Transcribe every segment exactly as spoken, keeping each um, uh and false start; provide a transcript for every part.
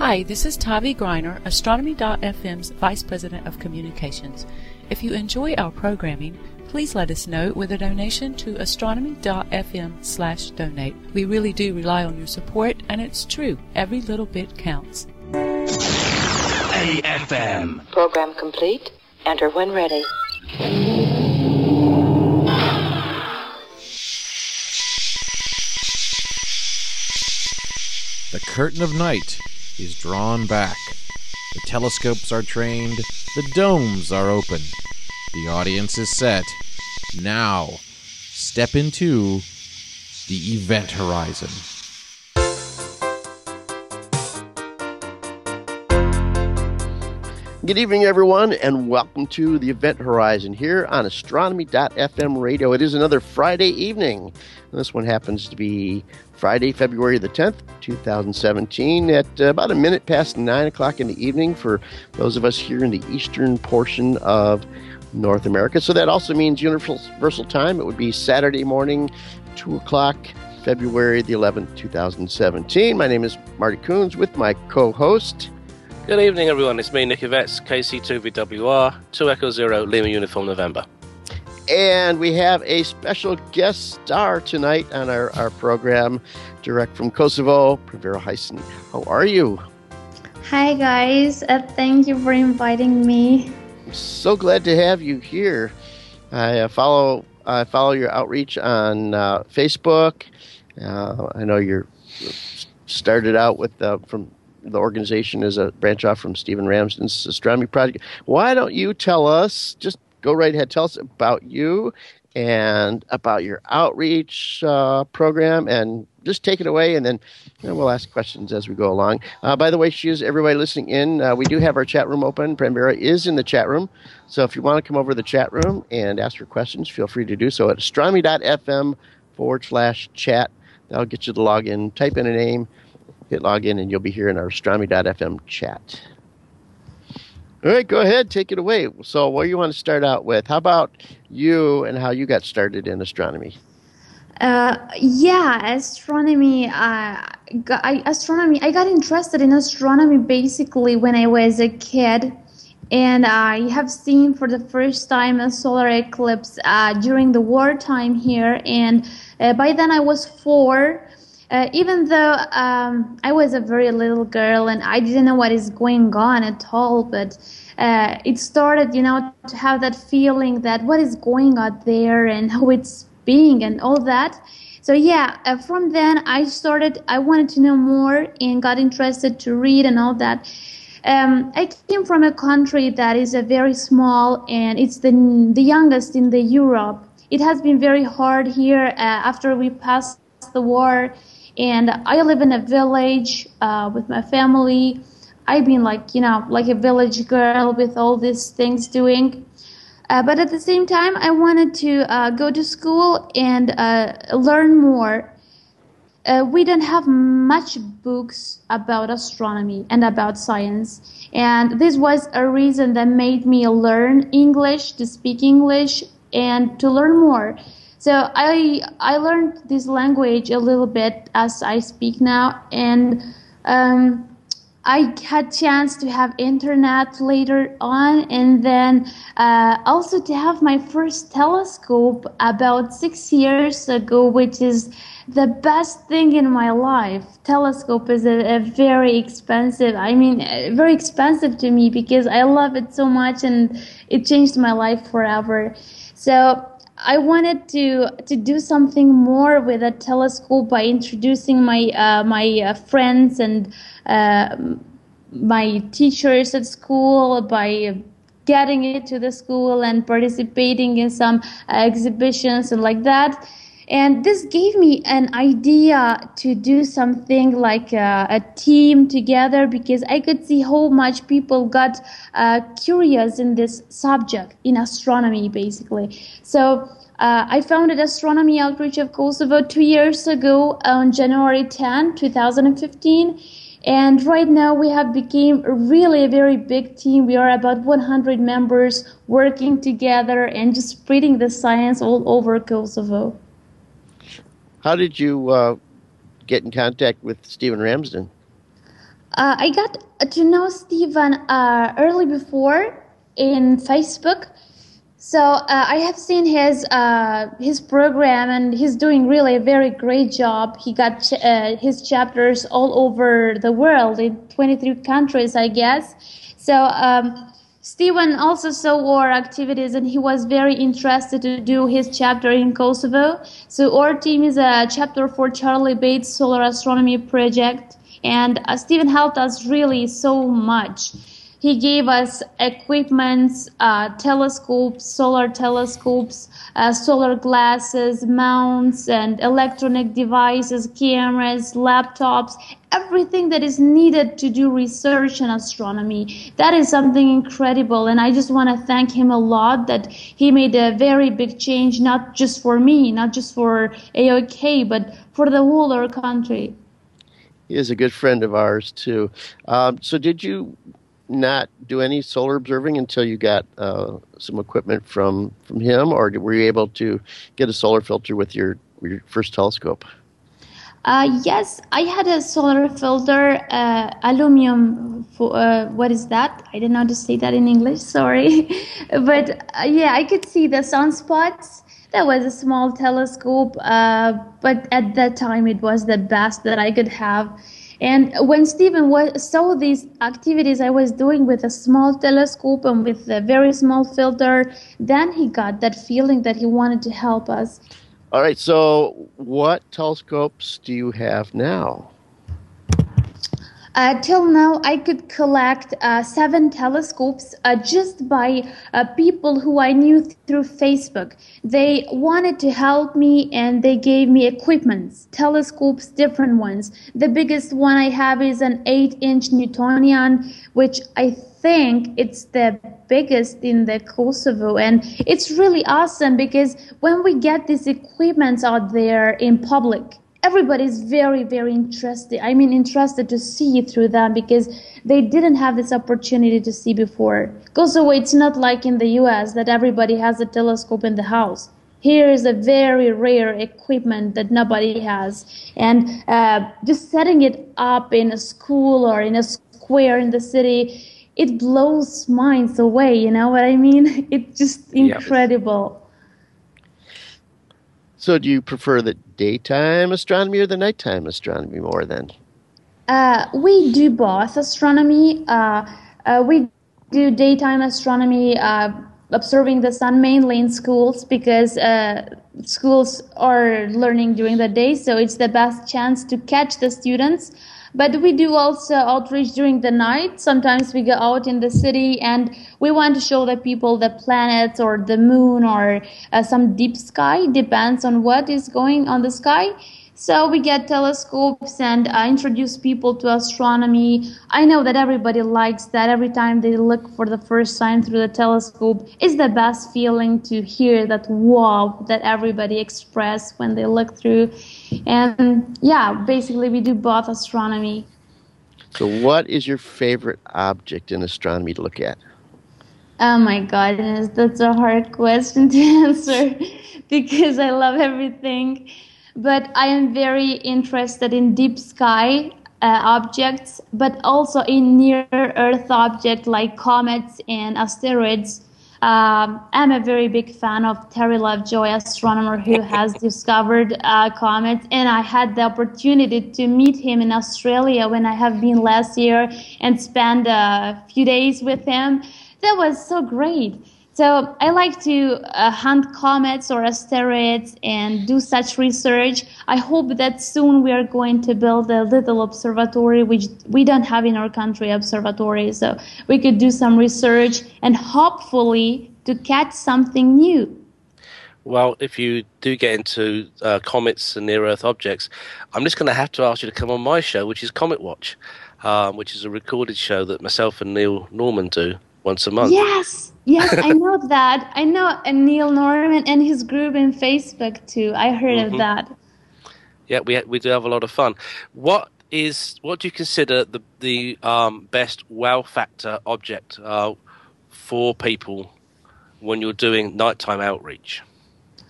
Hi, this is Tavi Greiner, Astronomy dot f m's Vice President of Communications. If you enjoy our programming, please let us know with a donation to astronomy dot f m slash donate. We really do rely on your support, and it's true, every little bit counts. A F M. Program complete. Enter when ready. The curtain of night is drawn back. The telescopes are trained. The domes are open. The audience is set. Now, step into the event horizon. Good evening, everyone, and welcome to the Event Horizon here on astronomy dot f m radio. It is another Friday evening. This one happens to be Friday, February the tenth, twenty seventeen, at uh, about a minute past nine o'clock in the evening for those of us here in the eastern portion of North America. So that also means universal time. It would be Saturday morning, two o'clock, February the eleventh, twenty seventeen. My name is Marty Coons with my co-host. Good evening, everyone. It's me, Nick Yvetz, K C two V W R, two Echo Zero, Lima Uniform November. And we have a special guest star tonight on our, our program, direct from Kosovo, Pravira Heisen. How are you? Hi, guys. Uh, thank you for inviting me. I'm so glad to have you here. I uh, follow I follow your outreach on uh, Facebook. Uh, I know you're started out with uh, from the organization as a branch off from Stephen Ramsden's astronomy project. Why don't you tell us, just go right ahead, tell us about you and about your outreach uh, program, and just take it away, and then you know, we'll ask questions as we go along. Uh, by the way, she is everybody listening in. Uh, we do have our chat room open. Primera is in the chat room, so if you want to come over to the chat room and ask her questions, feel free to do so at astronomy dot f m forward slash chat. That'll get you to log in, type in a name, hit log in, and you'll be here in our astronomy dot f m chat. All right, go ahead, take it away. So what do you want to start out with? How about you and how you got started in astronomy? Uh, yeah, astronomy. Uh, got, I, astronomy. I got interested in astronomy basically when I was a kid, and I have seen for the first time a solar eclipse uh, during the wartime here, and uh, by then I was four. Uh, even though um, I was a very little girl and I didn't know what is going on at all, but uh, it started, you know, to have that feeling that what is going on there and how it's being and all that. So yeah, uh, from then I started, I wanted to know more and got interested to read and all that. Um, I came from a country that is a very small, and it's the the youngest in the Europe. It has been very hard here uh, after we passed the war. And I live in a village uh, with my family. I've been like, you know, like a village girl with all these things doing. Uh, but at the same time, I wanted to uh, go to school and uh, learn more. Uh, we don't have much books about astronomy and about science. And this was a reason that made me learn English, to speak English, and to learn more. So I I learned this language a little bit as I speak now, and um, I had chance to have internet later on, and then uh, also to have my first telescope about six years ago, which is the best thing in my life. Telescope is a, a very expensive, I mean, uh, very expensive to me because I love it so much, and it changed my life forever. So I wanted to to do something more with a telescope by introducing my uh, my uh, friends and uh, my teachers at school, by getting it to the school and participating in some uh, exhibitions and like that. And this gave me an idea to do something like a, a team together, because I could see how much people got uh, curious in this subject, in astronomy, basically. So uh, I founded Astronomy Outreach of Kosovo two years ago on January tenth, twenty fifteen. And right now we have become really a very big team. We are about one hundred members working together and just spreading the science all over Kosovo. How did you uh, get in contact with Stephen Ramsden? Uh, I got to know Stephen uh, early before in Facebook. So uh, I have seen his uh, his program, and he's doing really a very great job. He got ch- uh, his chapters all over the world in twenty-three countries, I guess. So um, Stephen also saw our activities, and he was very interested to do his chapter in Kosovo. So our team is a chapter for Charlie Bates Solar Astronomy Project, and uh, Stephen helped us really so much. He gave us equipments, uh, telescopes, solar telescopes, uh, solar glasses, mounts, and electronic devices, cameras, laptops, everything that is needed to do research in astronomy. That is something incredible, and I just want to thank him a lot that he made a very big change, not just for me, not just for A O K, but for the whole our country. He is a good friend of ours, too. Um, so did you not do any solar observing until you got uh, some equipment from, from him, or were you able to get a solar filter with your, with your first telescope? Uh, yes, I had a solar filter, uh, aluminum, for, uh, what is that? I didn't know how to say that in English, sorry. But uh, yeah, I could see the sunspots. That was a small telescope, uh, but at that time it was the best that I could have. And when Stephen was, saw these activities I was doing with a small telescope and with a very small filter, then he got that feeling that he wanted to help us. All right, so what telescopes do you have now? Uh, till now, I could collect uh, seven telescopes uh, just by uh, people who I knew th- through Facebook. They wanted to help me, and they gave me equipments, telescopes, different ones. The biggest one I have is an eight-inch Newtonian, which I think it's the biggest in the Kosovo, and it's really awesome because when we get these equipments out there in public, everybody's very, very interested. I mean, interested to see through them because they didn't have this opportunity to see before. Kosovo, it's not like in the U S that everybody has a telescope in the house. Here is a very rare equipment that nobody has. And uh, just setting it up in a school or in a square in the city, it blows minds away, you know what I mean? It's just incredible. So do you prefer the daytime astronomy or the nighttime astronomy more then? Uh, we do both astronomy. Uh, uh, we do daytime astronomy, uh, observing the sun mainly in schools because uh, schools are learning during the day, so it's the best chance to catch the students. But we do also outreach during the night. Sometimes we go out in the city and we want to show the people the planets or the moon or uh, some deep sky. Depends on what is going on the sky. So we get telescopes and uh, introduce people to astronomy. I know that everybody likes that. Every time they look for the first time through the telescope, it's the best feeling to hear that wow that everybody express when they look through. And yeah, basically we do both astronomy. So what is your favorite object in astronomy to look at? Oh my goodness, that's a hard question to answer because I love everything. But I am very interested in deep sky uh, objects, but also in near-Earth objects like comets and asteroids. Um, I'm a very big fan of Terry Lovejoy, astronomer who has discovered uh, comets, and I had the opportunity to meet him in Australia when I have been last year and spend a few days with him. That was so great. So I like to uh, hunt comets or asteroids and do such research. I hope that soon we are going to build a little observatory, which we don't have in our country, observatory. So we could do some research and hopefully to catch something new. Well, if you do get into uh, comets and near-Earth objects, I'm just going to have to ask you to come on my show, which is Comet Watch, um, which is a recorded show that myself and Neil Norman do once a month. Yes, yes, I know that. I know and Neil Norman and his group in Facebook too. I heard mm-hmm. of that. Yeah, we we do have a lot of fun. What is what do you consider the the um, best wow factor object uh, for people when you're doing nighttime outreach?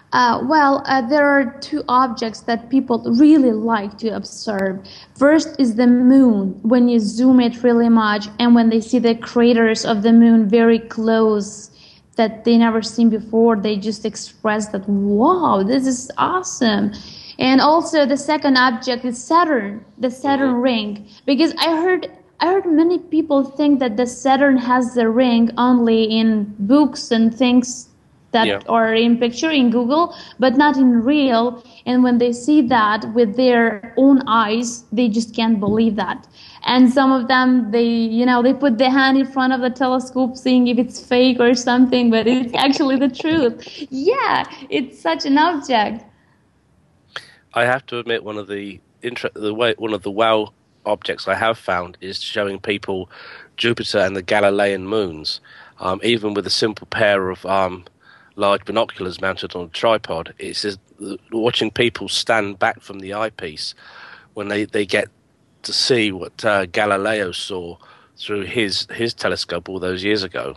Uh, well, uh, there are two objects that people really like to observe. First is the moon, when you zoom it really much, and when they see the craters of the moon very close that they never seen before, they just express that, wow, this is awesome. And also the second object is Saturn, the Saturn ring, because I heard I heard many people think that the Saturn has the ring only in books and things that yeah. are in picture in Google, but not in real. And when they see that with their own eyes, they just can't believe that. And some of them, they, you know, they put their hand in front of the telescope seeing if it's fake or something, but it's actually the truth. Yeah, it's such an object. I have to admit, one of the inter- the way one of the wow objects I have found is showing people Jupiter and the Galilean moons, um, even with a simple pair of um, large binoculars mounted on a tripod. It's just watching people stand back from the eyepiece when they, they get to see what uh, Galileo saw through his, his telescope all those years ago.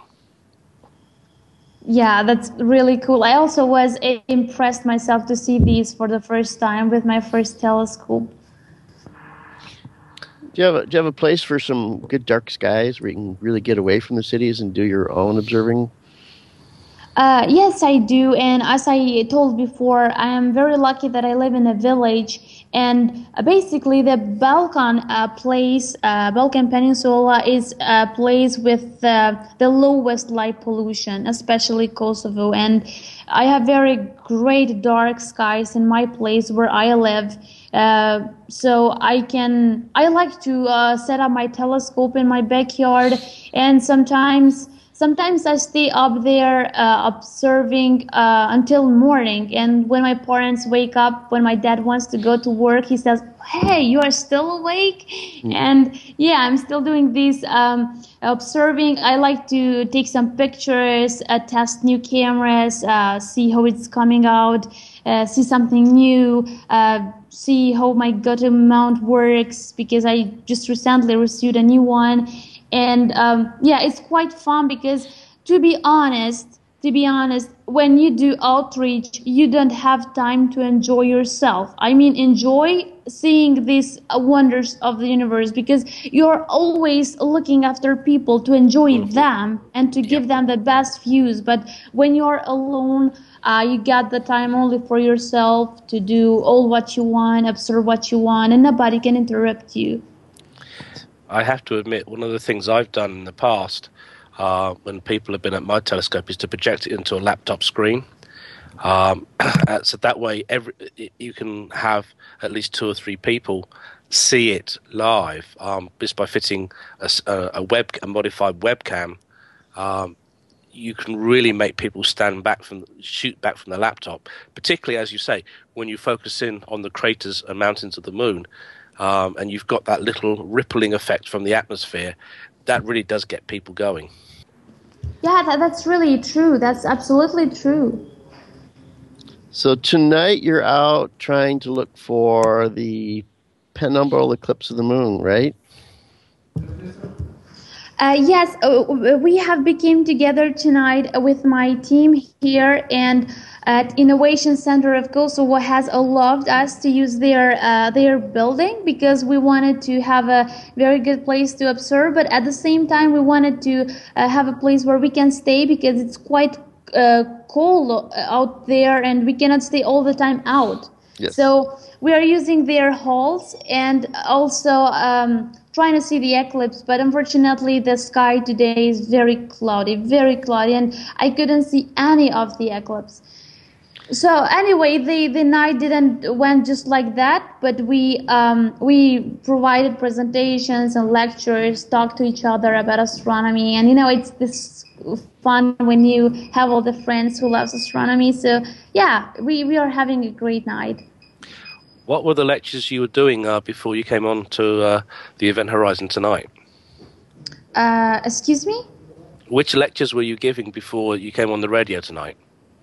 Yeah, that's really cool. I also was impressed myself to see these for the first time with my first telescope. Do you have a, do you have a place for some good dark skies where you can really get away from the cities and do your own observing? Uh, yes, I do. And as I told before, I am very lucky that I live in a village. And uh, basically, the Balkan uh, place, uh, Balkan Peninsula, is a place with uh, the lowest light pollution, especially Kosovo. And I have very great dark skies in my place where I live. Uh, so I can, I like to uh, set up my telescope in my backyard, and sometimes. Sometimes I stay up there uh, observing uh, until morning, and when my parents wake up, when my dad wants to go to work, he says, hey, you are still awake? Mm. And yeah, I'm still doing this um, observing. I like to take some pictures, uh, test new cameras, uh, see how it's coming out, uh, see something new, uh, see how my Goto mount works, because I just recently received a new one. And um, yeah, it's quite fun because, to be honest, to be honest, when you do outreach, you don't have time to enjoy yourself. I mean, enjoy seeing these wonders of the universe, because you're always looking after people to enjoy mm-hmm. them and to give them the best views. But when you're alone, uh, you got the time only for yourself to do all what you want, observe what you want, and nobody can interrupt you. I have to admit, one of the things I've done in the past uh, when people have been at my telescope is to project it into a laptop screen. Um, so that way every, you can have at least two or three people see it live um, just by fitting a, a, web, a modified webcam. Um, you can really make people stand back from, shoot back from the laptop, particularly, as you say, when you focus in on the craters and mountains of the moon. Um, and you've got that little rippling effect from the atmosphere, that really does get people going. Yeah, that, that's really true. That's absolutely true. So tonight you're out trying to look for the penumbral eclipse of the moon, right? Uh, yes, uh, we have become together tonight with my team here, and at Innovation Center of Kosovo has allowed us to use their uh, their building, because we wanted to have a very good place to observe, but at the same time we wanted to uh, have a place where we can stay, because it's quite uh, cold out there and we cannot stay all the time out. Yes. So we are using their halls and also um, trying to see the eclipse, but unfortunately the sky today is very cloudy, very cloudy, and I couldn't see any of the eclipse. So anyway, the, the night didn't went just like that, but we um, we provided presentations and lectures, talked to each other about astronomy, and you know, it's this fun when you have all the friends who loves astronomy. So yeah, we, we are having a great night. What were the lectures you were doing uh, before you came on to uh, the Event Horizon tonight? Uh, excuse me? Which lectures were you giving before you came on the radio tonight?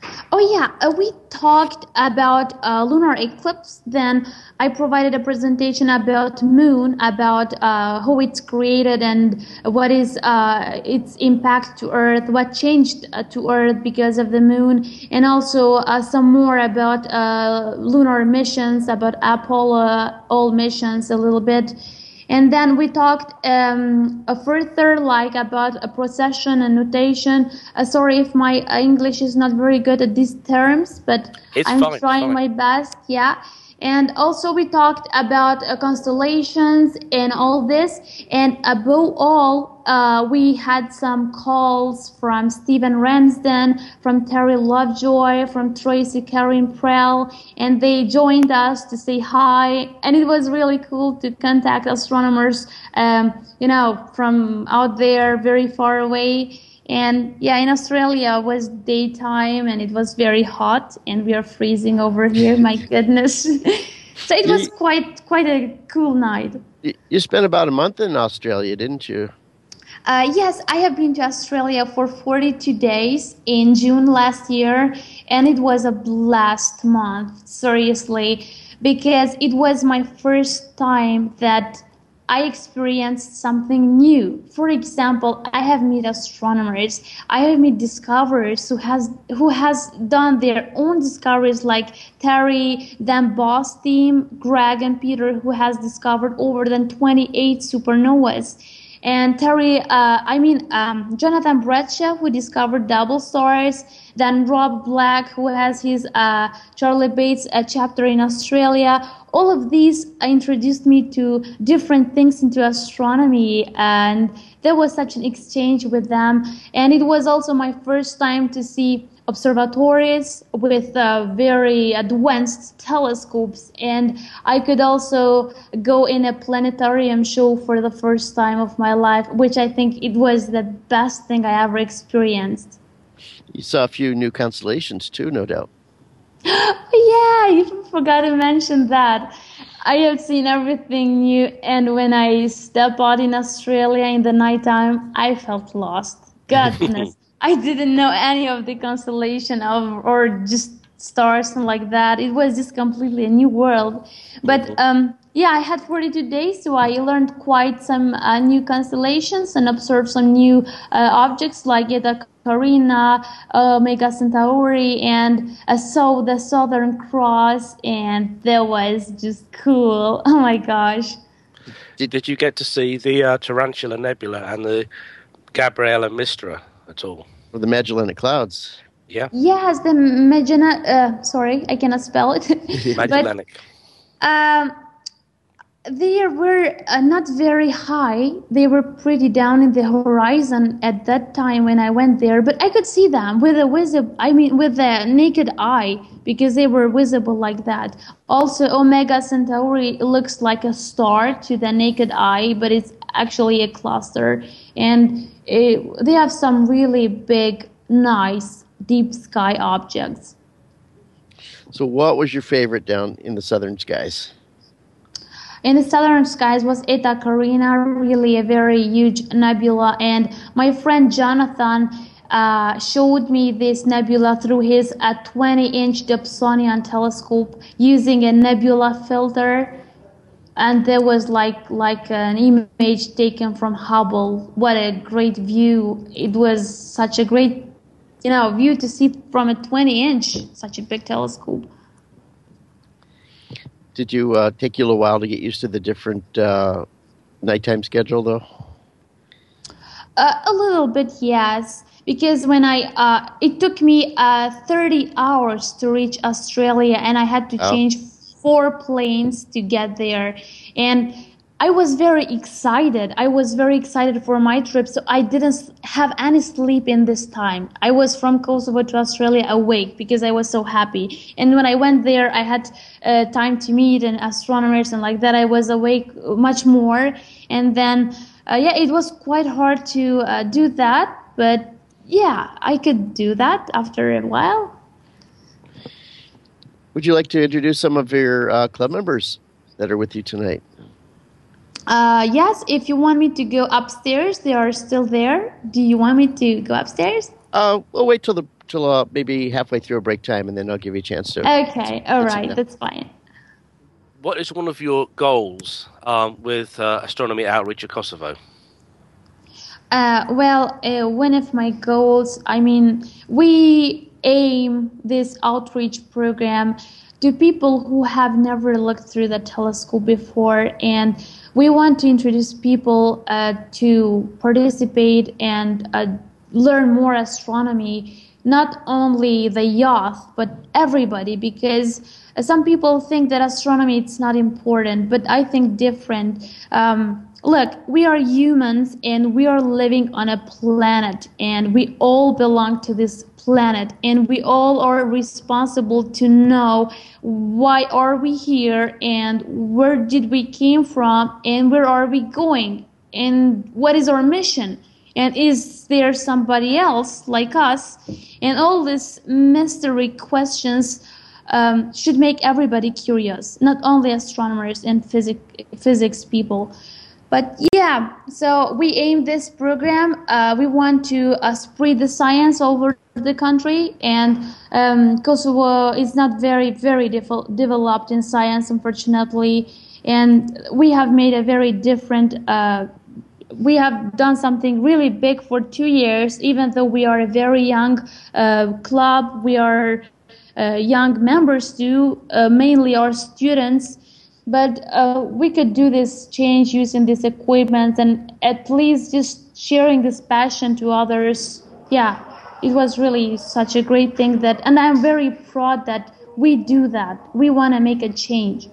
Oh yeah, uh, we talked about uh, lunar eclipse. Then I provided a presentation about moon, about uh, how it's created and what is uh, its impact to Earth, what changed uh, to Earth because of the moon, and also uh, some more about uh, lunar missions, about Apollo all missions a little bit. And then we talked um, a further like about a procession and notation. Uh, sorry if my uh, English is not very good at these terms, but It's I'm fine, trying fine. my best. Yeah. And also we talked about uh, constellations and all this. And above all, uh, we had some calls from Stephen Ramsden, from Terry Lovejoy, from Tracy Karen Prell, and they joined us to say hi. And it was really cool to contact astronomers, um, you know, from out there, very far away. And yeah, in Australia it was daytime and it was very hot and we are freezing over here. My goodness. So it was quite quite a cool night. You spent about a month in Australia, didn't you? Uh, yes, I have been to Australia for forty-two days in June last year, and it was a blast month, seriously, because it was my first time that I experienced something new. For example, I have met astronomers, I have met discoverers who has who has done their own discoveries, like Terry, then Boss team, Greg and Peter, who has discovered over than twenty-eight supernovas. And Terry, uh, I mean, um, Jonathan Bradshaw, who discovered double stars. Then Rob Black, who has his uh, Charlie Bates uh, chapter in Australia. All of these introduced me to different things into astronomy, and there was such an exchange with them. And it was also my first time to see observatories with uh, very advanced telescopes, and I could also go in a planetarium show for the first time of my life, which I think it was the best thing I ever experienced. You saw a few new constellations too, no doubt. Yeah, I even forgot to mention that. I have seen everything new, and when I step out in Australia in the nighttime, I felt lost. Goodness. I didn't know any of the constellation of or just stars and like that. It was just completely a new world. But um, yeah, I had forty-two days, so I learned quite some uh, new constellations and observed some new uh, objects like Eta Carina, uh, Omega Centauri, and I saw the Southern Cross, and that was just cool. Oh my gosh. Did, did you get to see the uh, Tarantula Nebula and the Gabriella Mistra at all? Or the Magellanic Clouds. Yeah. Yes, the Magellanic. Uh, sorry, I cannot spell it. Magellanic. But, um, they were uh, not very high. They were pretty down in the horizon at that time when I went there. But I could see them with a visible. I mean, with the naked eye, because they were visible like that. Also, Omega Centauri looks like a star to the naked eye, but it's actually a cluster, and it, they have some really big, nice, deep sky objects. So what was your favorite down in the southern skies? In the southern skies was Eta Carina, really a very huge nebula, and my friend Jonathan uh, showed me this nebula through his uh, twenty-inch Dobsonian telescope using a nebula filter. And there was like like an image taken from Hubble. What a great view. It was such a great, you know, view to see from a twenty-inch, such a big telescope. Did you uh, take you a little while to get used to the different uh, nighttime schedule, though? Uh, a little bit, yes. Because when I, uh, it took me uh, thirty hours to reach Australia, and I had to Oh. change four planes to get there. And I was very excited. I was very excited for my trip, so I didn't have any sleep in this time. I was from Kosovo to Australia awake because I was so happy. And when I went there, I had uh, time to meet and astronomers and like that. I was awake much more. And then, uh, yeah, it was quite hard to uh, do that. But yeah, I could do that after a while. Would you like to introduce some of your uh, club members that are with you tonight? Uh, yes, if you want me to go upstairs, they are still there. Do you want me to go upstairs? Uh, we'll wait till the till uh, maybe halfway through a break time, and then I'll give you a chance to. Okay, all right, that's fine. What is one of your goals um, with uh, Astronomy Outreach of Kosovo? Uh, well, uh, one of my goals, I mean, we aim this outreach program to people who have never looked through the telescope before, and we want to introduce people uh, to participate and uh, learn more astronomy, not only the youth, but everybody, because some people think that astronomy it's not important, but I think different. Um, look, we are humans and we are living on a planet, and we all belong to this planet, and we all are responsible to know why are we here and where did we came from and where are we going and what is our mission. And is there somebody else like us? And all these mystery questions um, should make everybody curious, not only astronomers and physic physics people. But yeah, so we aim this program. Uh, we want to uh, spread the science over the country, and um, Kosovo is not very, very developed in science, unfortunately. And we have made a very different. Uh, We have done something really big for two years, even though we are a very young uh, club. We are uh, young members too, uh, mainly our students. But uh, we could do this change using this equipment and at least just sharing this passion to others. Yeah, it was really such a great thing that, and I'm very proud that we do that. We want to make a change.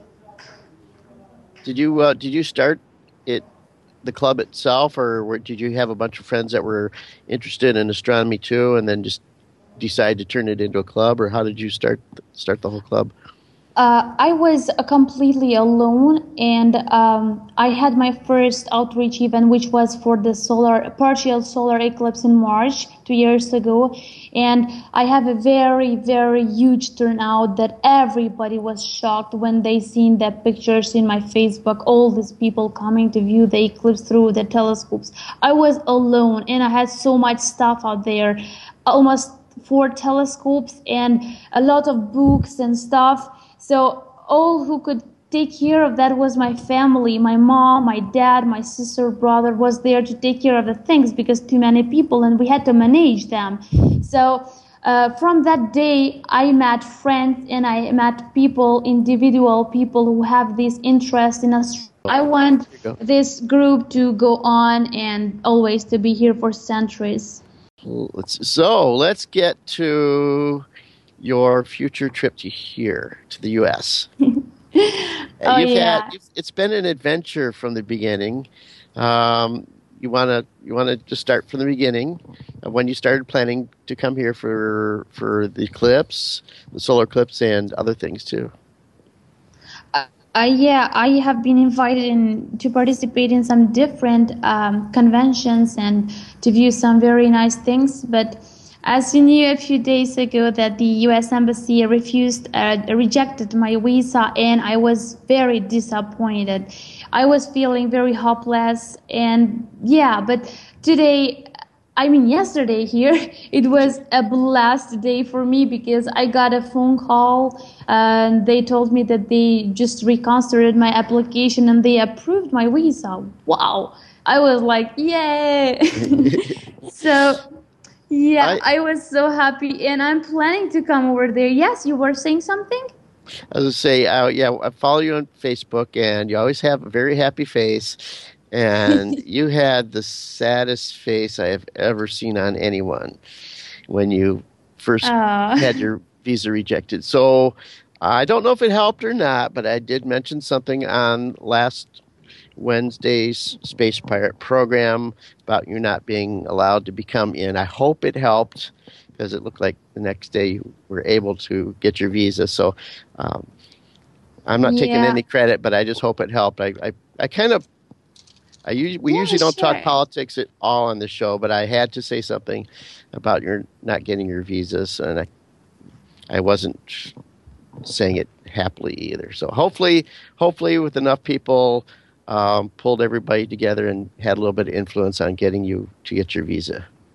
Did you uh, did you start it? The club itself, or were, did you have a bunch of friends that were interested in astronomy too, and then just decide to turn it into a club, or how did you start start the whole club? Uh, I was uh, completely alone, and um, I had my first outreach event, which was for the solar partial solar eclipse in March two years ago, and I have a very, very huge turnout that everybody was shocked when they seen the pictures in my Facebook, all these people coming to view the eclipse through the telescopes. I was alone, and I had so much stuff out there, almost four telescopes and a lot of books and stuff. So all who could take care of that was my family. My mom, my dad, my sister, brother was there to take care of the things because too many people and we had to manage them. So uh, from that day, I met friends and I met people, individual people who have this interest in us. I want this group to go on and always to be here for centuries. Let's, so let's get to your future trip to here, to the U S oh, you've yeah. had, it's been an adventure from the beginning. Um, you want to you want to just start from the beginning of when you started planning to come here for for the eclipse, the solar eclipse, and other things too. Uh, uh, yeah, I have been invited in to participate in some different um, conventions and to view some very nice things, but as you knew a few days ago that the U S Embassy refused, uh, rejected my visa, and I was very disappointed. I was feeling very hopeless, and yeah, but today, I mean yesterday here, it was a blessed day for me because I got a phone call and they told me that they just reconsidered my application and they approved my visa. Wow. I was like, yay. So... Yeah, I, I was so happy, and I'm planning to come over there. Yes, you were saying something? I was going to say, uh, yeah, I follow you on Facebook, and you always have a very happy face, and you had the saddest face I have ever seen on anyone when you first uh. had your visa rejected. So I don't know if it helped or not, but I did mention something on last Wednesday's Space Pirate program about you not being allowed to become in. I hope it helped because it looked like the next day you were able to get your visa. So um, I'm not yeah. taking any credit, but I just hope it helped. I I, I kind of I us- we yeah, usually don't sure. talk politics at all on the show, but I had to say something about your not getting your visas, and I I wasn't saying it happily either. So hopefully, hopefully with enough people. Um, pulled everybody together and had a little bit of influence on getting you to get your visa.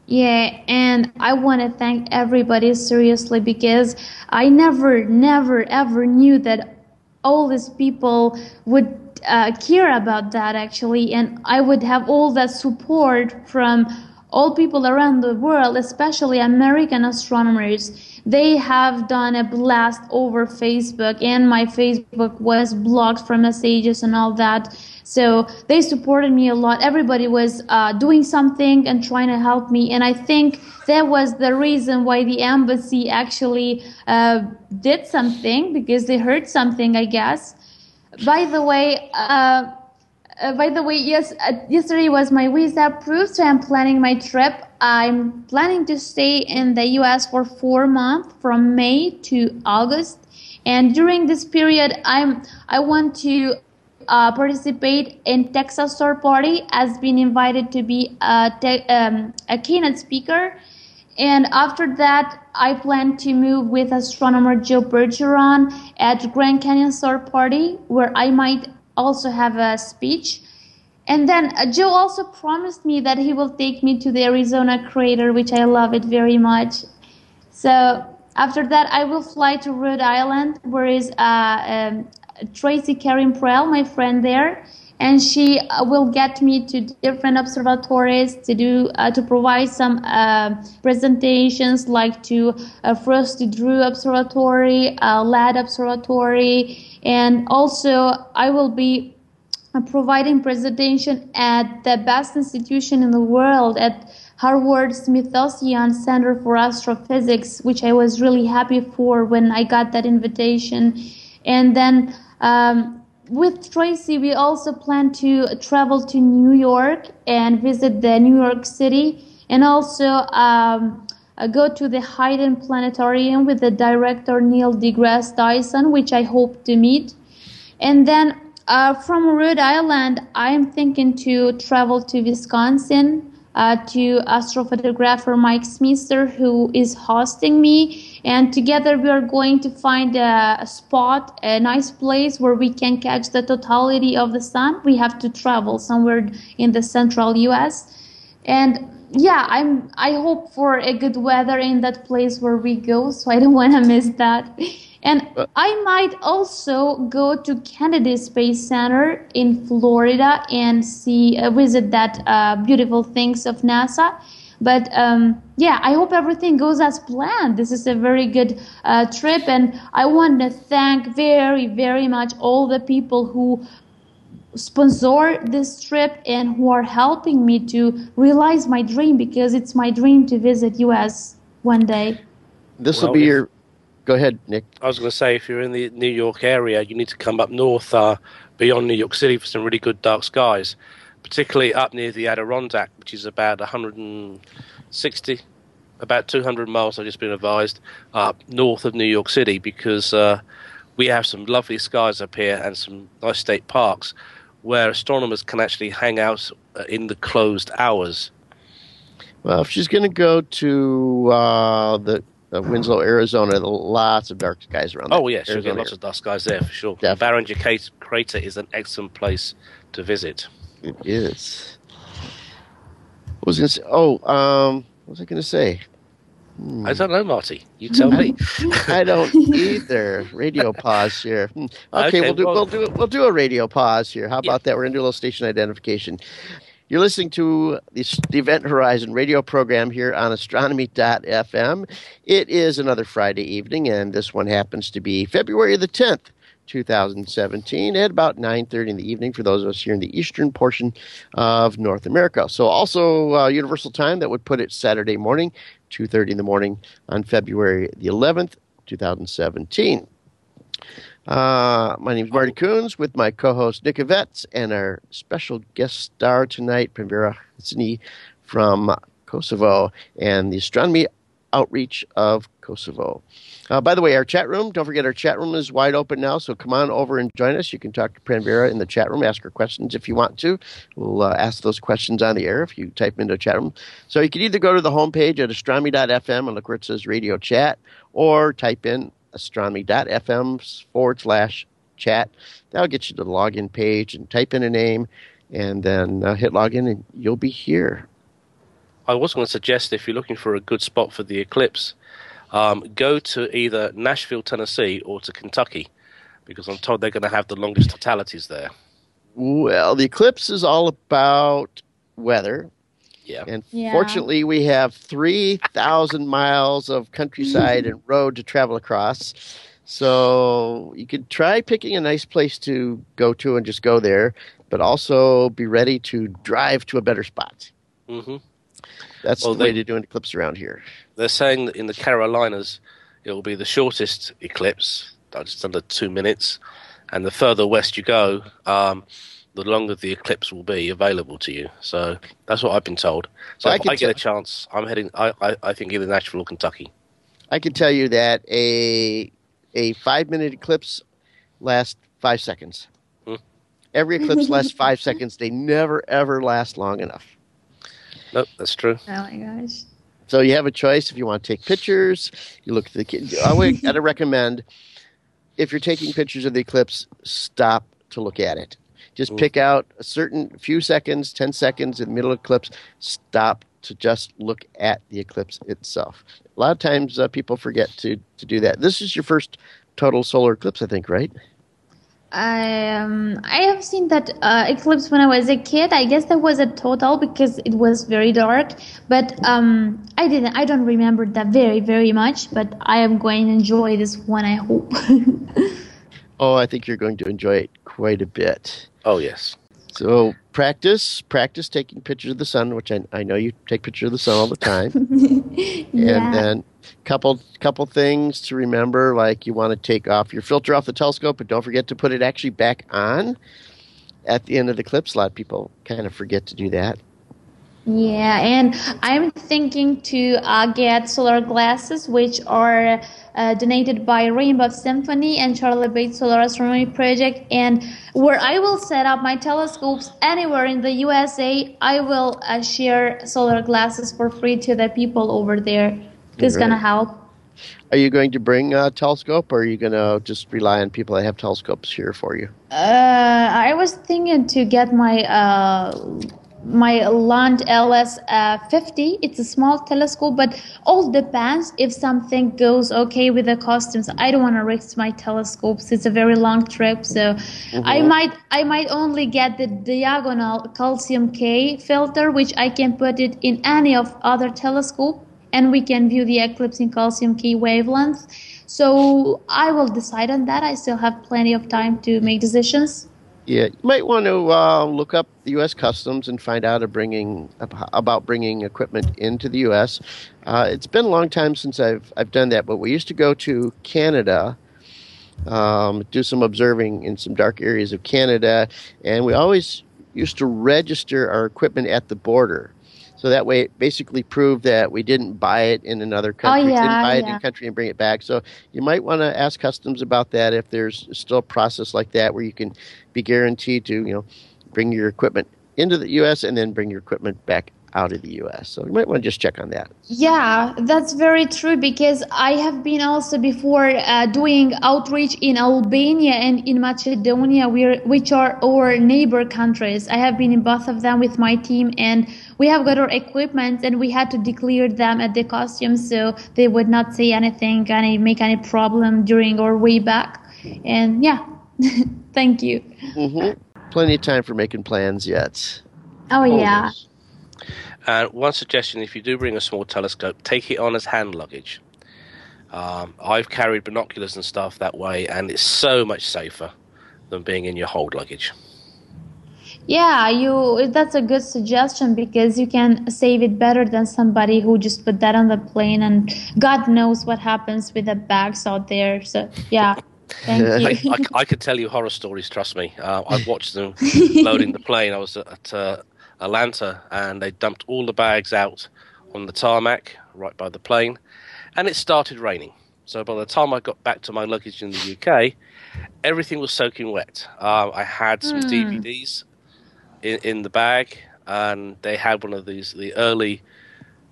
Yeah, and I want to thank everybody seriously because I never, never, ever knew that all these people would uh, care about that actually, and I would have all that support from all people around the world, especially American astronomers. They have done a blast over Facebook, and my Facebook was blocked from messages and all that. So they supported me a lot. Everybody was uh, doing something and trying to help me. And I think that was the reason why the embassy actually uh, did something, because they heard something, I guess. By the way, uh, uh, by the way, yes, uh, yesterday was my visa approved, so I'm planning my trip. I'm planning to stay in the U S for four months, from May to August. And during this period, I'm I want to Uh, participate in Texas Star Party, as been invited to be a, te- um, a keynote speaker. And after that, I plan to move with astronomer Joe Bergeron at Grand Canyon Star Party, where I might also have a speech. And then uh, Joe also promised me that he will take me to the Arizona crater, which I love it very much. So after that, I will fly to Rhode Island, where is uh, um, Tracy Karim Prell, my friend there, and she uh, will get me to different observatories to do uh, to provide some uh, presentations, like to uh, Frosty Drew Observatory, uh, Ladd Observatory, and also I will be uh, providing presentation at the best institution in the world, at Harvard Smithsonian Center for Astrophysics, which I was really happy for when I got that invitation. And then Um, with Tracy, we also plan to travel to New York and visit the New York City, and also um, uh, go to the Hayden Planetarium with the director Neil deGrasse Tyson, which I hope to meet. And then uh, from Rhode Island, I am thinking to travel to Wisconsin uh, to astrophotographer Mike Smeester, who is hosting me. And together we are going to find a, a spot, a nice place where we can catch the totality of the sun. We have to travel somewhere in the central U S. And yeah, I'm. I hope for a good weather in that place where we go, so I don't want to miss that. And I might also go to Kennedy Space Center in Florida and see, uh, visit that uh, beautiful things of NASA. But um, yeah, I hope everything goes as planned. This is a very good uh, trip, and I want to thank very, very much all the people who sponsor this trip and who are helping me to realize my dream, because it's my dream to visit U S one day. This will Well, be if- your... Go ahead, Nick. I was going to say, if you're in the New York area, you need to come up north uh, beyond New York City for some really good dark skies, particularly up near the Adirondack, which is about one hundred sixty, about two hundred miles, I've just been advised, uh, north of New York City, because uh, we have some lovely skies up here and some nice state parks where astronomers can actually hang out uh, in the closed hours. Well, if she's going to go to uh, the uh, Winslow, Arizona, there are lots of dark skies around there. Oh, yes, you'll get Arizona lots of dark skies there for sure. Definitely. Barringer Crater- Crater is an excellent place to visit. It is. What was I going to say? Oh, um, what was I going to say? Hmm. I don't know, Marty. You tell me. I don't either. Radio pause here. Hmm. Okay, Okay, we'll do well- we'll do we'll do a radio pause here. How about Yeah. that? We're going to do a little station identification. You're listening to the, the Event Horizon radio program here on astronomy dot f m. It is another Friday evening, and this one happens to be February the tenth, two thousand seventeen, at about nine thirty in the evening for those of us here in the eastern portion of North America. So also uh, Universal Time, that would put it Saturday morning, two thirty in the morning on February the eleventh, two thousand seventeen. Uh, my name is Marty Coons with my co-host Nick Yvetz and our special guest star tonight, Pranvera Hsni from Kosovo and the Astronomy Outreach of Kosovo. Uh, by the way, our chat room, don't forget our chat room is wide open now, so come on over and join us. You can talk to Pranvera in the chat room, ask her questions if you want to. We'll uh, ask those questions on the air if you type into the chat room. So you can either go to the homepage at astronomy dot f m and look where it says radio chat, or type in astronomy dot f m forward slash chat. That'll get you to the login page and type in a name and then uh, hit login and you'll be here. I was going to suggest if you're looking for a good spot for the eclipse, um, go to either Nashville, Tennessee, or to Kentucky, because I'm told they're going to have the longest totalities there. Well, the eclipse is all about weather. Yeah. And Yeah. fortunately, we have three thousand miles of countryside and road to travel across. So you could try picking a nice place to go to and just go there, but also be ready to drive to a better spot. Mm-hmm. That's Well, the way they- to do an eclipse around here. They're saying that in the Carolinas, it will be the shortest eclipse, uh, just under two minutes. And the further west you go, um, the longer the eclipse will be available to you. So that's what I've been told. So Well, I if can I get a tell- chance, I'm heading, I, I, I think, either Nashville or Kentucky. I can tell you that a a five minute eclipse lasts five seconds. Hmm. Every eclipse lasts five seconds. They never ever last long enough. Nope, that's true. Oh my gosh. So you have a choice if you want to take pictures. You look at the kid. I would gotta recommend if you're taking pictures of the eclipse, stop to look at it. Just pick out a certain few seconds, ten seconds in the middle of the eclipse. Stop to just look at the eclipse itself. A lot of times uh, people forget to to do that. This is your first total solar eclipse, I think, right? I um I have seen that uh, eclipse when I was a kid. I guess that was a total because it was very dark. But um I didn't. I don't remember that very very much. But I am going to enjoy this one. I hope. Oh, I think you're going to enjoy it quite a bit. Oh, yes. So practice, practice taking pictures of the sun, which I, I know you take pictures of the sun all the time. Yeah. And then couple couple things to remember, like you want to take off your filter off the telescope, but don't forget to put it actually back on at the end of the eclipse. A lot of people kind of forget to do that. Yeah, and I'm thinking to uh, get solar glasses, which are uh, donated by Rainbow Symphony and Charlie Bates Solar Astronomy Project, and where I will set up my telescopes anywhere in the U S A, I will uh, share solar glasses for free to the people over there. This is Right. going to help. Are you going to bring a telescope, or are you going to just rely on people that have telescopes here for you? Uh, I was thinking to get my uh, my Land L S uh, fifty. It's a small telescope, but all depends if something goes okay with the costumes. I don't want to risk my telescopes. It's a very long trip, so I might I might only get the diagonal calcium K filter, which I can put it in any of other telescope, and we can view the eclipse in calcium K wavelength. So I will decide on that. I still have plenty of time to make decisions. Yeah, you might want to uh, look up the U S Customs and find out of bringing about bringing equipment into the U S. Uh, it's been a long time since I've I've done that, but we used to go to Canada, um, do some observing in some dark areas of Canada, and we always used to register our equipment at the border. So that way, it basically proved that we didn't buy it in another country, yeah, didn't buy it yeah. in country and bring it back. So you might want to ask Customs about that if there's still a process like that where you can be guaranteed to, you know, bring your equipment into the U S and then bring your equipment back out of the U S. So you might want to just check on that. Yeah, that's very true because I have been also before uh, doing outreach in Albania and in Macedonia, where, which are our neighbor countries. I have been in both of them with my team, and we have got our equipment and we had to declare them at the customs so they would not say anything, any make any problem during our way back. And yeah, thank you. hmm Plenty of time for making plans yet. Oh yeah. Always. And one suggestion, if you do bring a small telescope, take it on as hand luggage. Um, I've carried binoculars and stuff that way, and it's so much safer than being in your hold luggage. Yeah, you. That's a good suggestion because you can save it better than somebody who just put that on the plane, and God knows what happens with the bags out there. So yeah, thank I, you. I, I could tell you horror stories, trust me. Uh, I've watched them loading the plane. I was at uh, Atlanta, and they dumped all the bags out on the tarmac right by the plane, and it started raining. So by the time I got back to my luggage in the U K, everything was soaking wet. Uh, I had some Hmm. D V Ds in, in the bag, and they had one of these, the early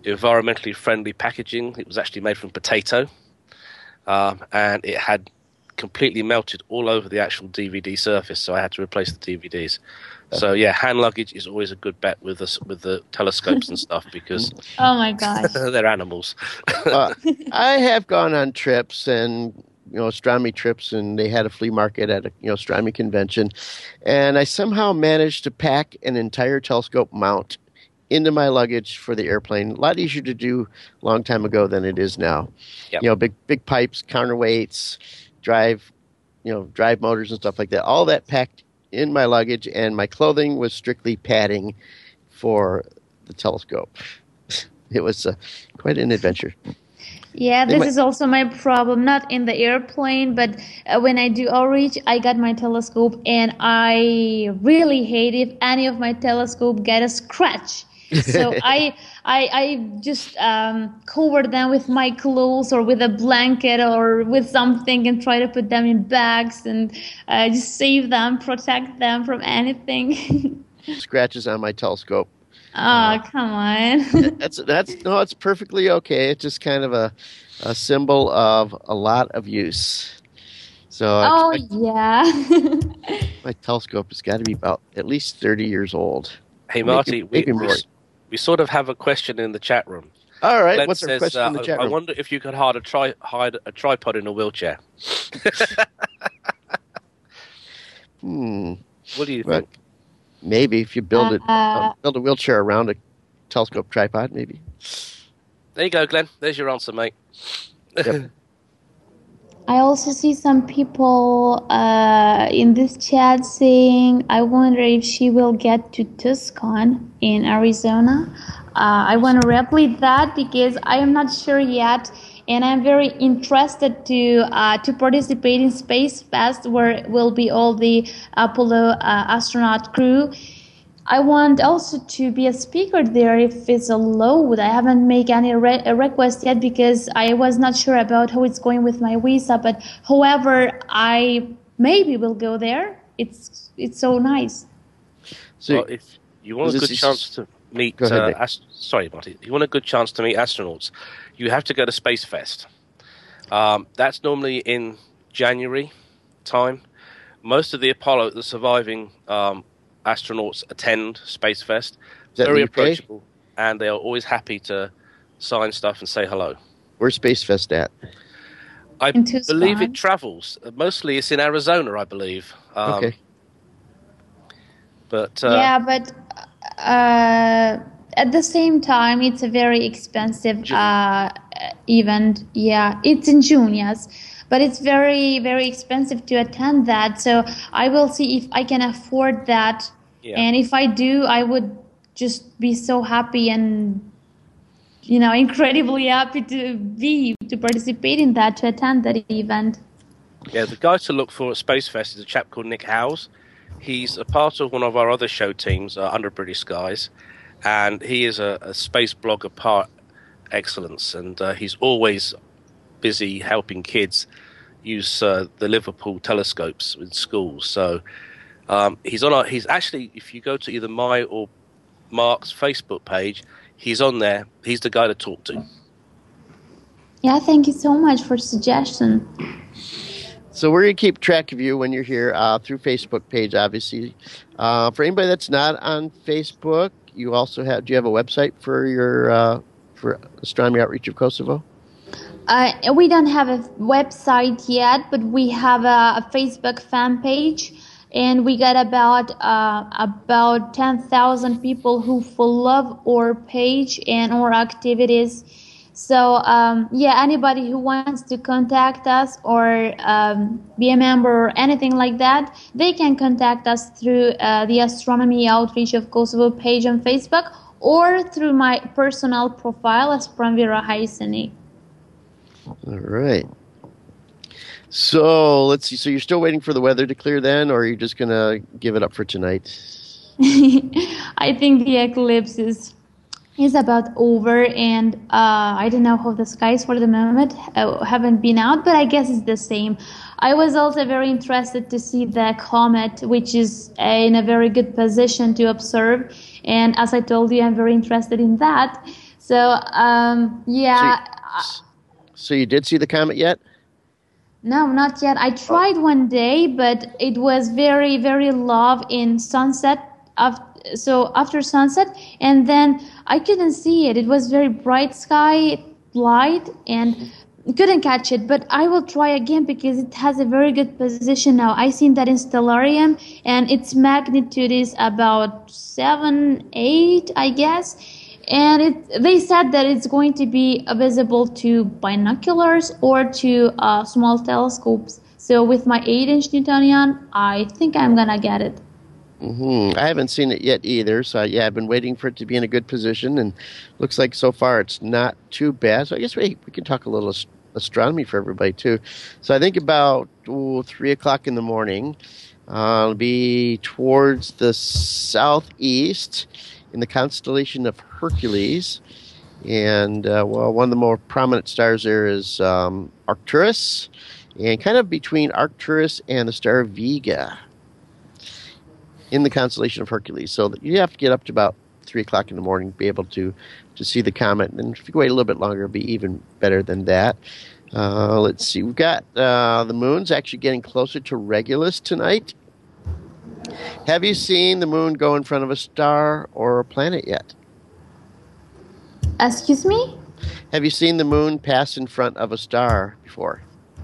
environmentally friendly packaging. It was actually made from potato, um, and it had completely melted all over the actual D V D surface, so I had to replace the D V Ds. So yeah, hand luggage is always a good bet with the with the telescopes and stuff because oh my gosh, they're animals. uh, I have gone on trips and you know astronomy trips, and they had a flea market at a you know astronomy convention, and I somehow managed to pack an entire telescope mount into my luggage for the airplane. A lot easier to do a long time ago than it is now. Yep. You know, big big pipes, counterweights, drive, you know, drive motors and stuff like that. All that packed in my luggage, and my clothing was strictly padding for the telescope. It was uh, quite an adventure. Yeah, They this might- is also my problem. Not in the airplane, but uh, when I do outreach, I got my telescope, and I really hate if any of my telescope get a scratch. So I, I, I just um, cover them with my clothes or with a blanket or with something, and try to put them in bags and uh, just save them, protect them from anything. Scratches on my telescope. Oh, come on. That's that's no, it's perfectly okay. It's just kind of a, a symbol of a lot of use. So I Oh, expect yeah. my telescope has got to be about at least thirty years old. Hey Maybe- Marty, we, maybe we more. we sort of have a question in the chat room. All right, Glenn what's our says, question uh, in the chat I room? wonder if you could hide a, tri- hide a tripod in a wheelchair. Hmm. What do you Well, think? maybe if you build it, Uh, uh, build a wheelchair around a telescope tripod, maybe. There you go, Glenn. There's your answer, mate. Yep. I also see some people uh, in this chat saying, I wonder if she will get to Tucson in Arizona. Uh, I want to repeat that because I am not sure yet, and I'm very interested to uh, to participate in Space Fest, where will be all the Apollo uh, astronaut crew. I want also to be a speaker there if it's allowed. I haven't made any re- a request yet because I was not sure about how it's going with my visa. But however, I maybe will go there. It's it's so nice. So, Well, if you want a Is good this- chance to meet, Go ahead, uh, Nick. ast- sorry, Marty, you want a good chance to meet astronauts, you have to go to Space Fest. Um, that's normally in January time. Most of the Apollo, the surviving um, astronauts attend Space Fest. Is that Very in the U K? approachable, and they are always happy to sign stuff and say hello. Where's Space Fest at? I In Tucson. believe it travels. Uh, Mostly, it's in Arizona, I believe. Um, Okay. But uh, yeah, but uh, at the same time, it's a very expensive June. uh, event. Yeah, it's in June, yes. But it's very, very expensive to attend that. So I will see if I can afford that. Yeah. And if I do, I would just be so happy and, you know, incredibly happy to be, to participate in that, to attend that event. yeah, the guy to look for at Space Fest is a chap called Nick Howes. He's a part of one of our other show teams, uh, Under British Skies, and he is a, a space blogger par excellence, and uh, he's always busy helping kids use uh, the Liverpool telescopes in schools. So um, he's on. Our, he's actually, if you go to either my or Mark's Facebook page, he's on there. He's the guy to talk to. Yeah, thank you so much for suggestion. So we're going to keep track of you when you're here uh, through Facebook page, obviously. Uh, for anybody that's not on Facebook, you also have. Do you have a website for your uh, for Astronomy Outreach of Kosovo? Uh, we don't have a website yet, but we have a, a Facebook fan page, and we got about uh, about ten thousand people who follow our page and our activities. So um, yeah, anybody who wants to contact us or um, be a member or anything like that, they can contact us through uh, the Astronomy Outreach of Kosovo page on Facebook or through my personal profile as Pranvira Haisani. All right. So let's see. So you're still waiting for the weather to clear then, or are you just going to give it up for tonight? I think the eclipse is is about over, and uh, I don't know how the skies for the moment uh, haven't been out, but I guess it's the same. I was also very interested to see the comet, which is uh, in a very good position to observe, and as I told you, I'm very interested in that. So um, yeah. So you did see the comet yet? No, not yet. I tried one day, but it was very, very low in sunset. Af- so after sunset, and then I couldn't see it. It was very bright sky, light, and couldn't catch it. But I will try again because it has a very good position now. I seen that in Stellarium, and its magnitude is about seven, eight, I guess. And it, they said that it's going to be visible to binoculars or to uh, small telescopes. So with my eight-inch Newtonian, I think I'm going to get it. Mm-hmm. I haven't seen it yet either. So, yeah, I've been waiting for it to be in a good position. And looks like so far it's not too bad. So I guess we, we can talk a little ast- astronomy for everybody, too. So I think about ooh, three o'clock in the morning, uh, it'll be towards the southeast in the constellation of Hercules. And, uh, well, one of the more prominent stars there is um, Arcturus, and kind of between Arcturus and the star Vega in the constellation of Hercules. So you have to get up to about three o'clock in the morning to be able to, to see the comet. And if you wait a little bit longer, it'll be even better than that. Uh, let's see. We've got uh, the moon's actually getting closer to Regulus tonight. Have you seen the moon go in front of a star or a planet yet? Excuse me? Have you seen the moon pass in front of a star before?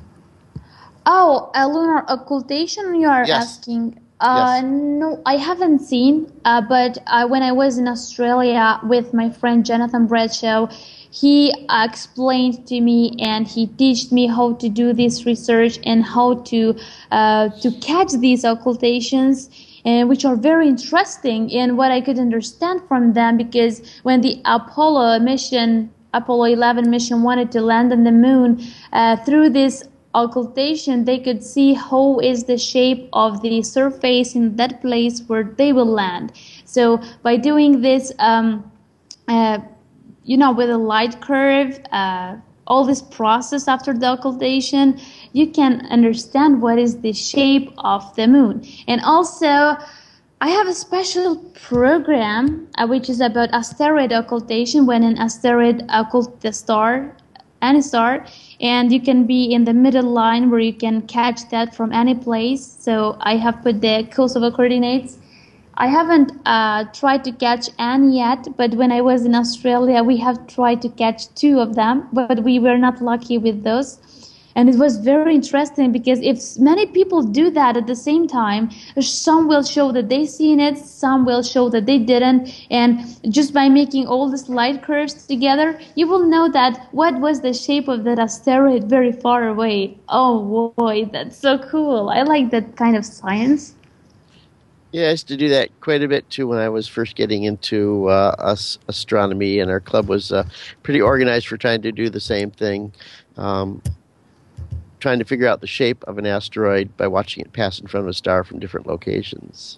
Oh, a lunar occultation you are Yes. asking? Uh, Yes. No, I haven't seen, uh, but uh, when I was in Australia with my friend Jonathan Bradshaw, he uh, explained to me and he taught me how to do this research and how to uh, to catch these occultations, and which are very interesting. And what I could understand from them, because when the Apollo mission, Apollo eleven mission wanted to land on the moon, uh, through this occultation, they could see how is the shape of the surface in that place where they will land. So by doing this, um, uh, you know, with a light curve, uh, all this process after the occultation, you can understand what is the shape of the moon. And also, I have a special program uh, which is about asteroid occultation, when an asteroid occults the star, any star, and you can be in the middle line where you can catch that from any place. So I have put the Kosovo coordinates. I haven't uh, tried to catch any yet, but when I was in Australia, we have tried to catch two of them, but we were not lucky with those. And it was very interesting because if many people do that at the same time, some will show that they seen it, some will show that they didn't. And just by making all these light curves together, you will know that what was the shape of that asteroid very far away. Oh boy, that's so cool. I like that kind of science. Yeah, I used to do that quite a bit too when I was first getting into uh, us astronomy, and our club was uh, pretty organized for trying to do the same thing, um, trying to figure out the shape of an asteroid by watching it pass in front of a star from different locations.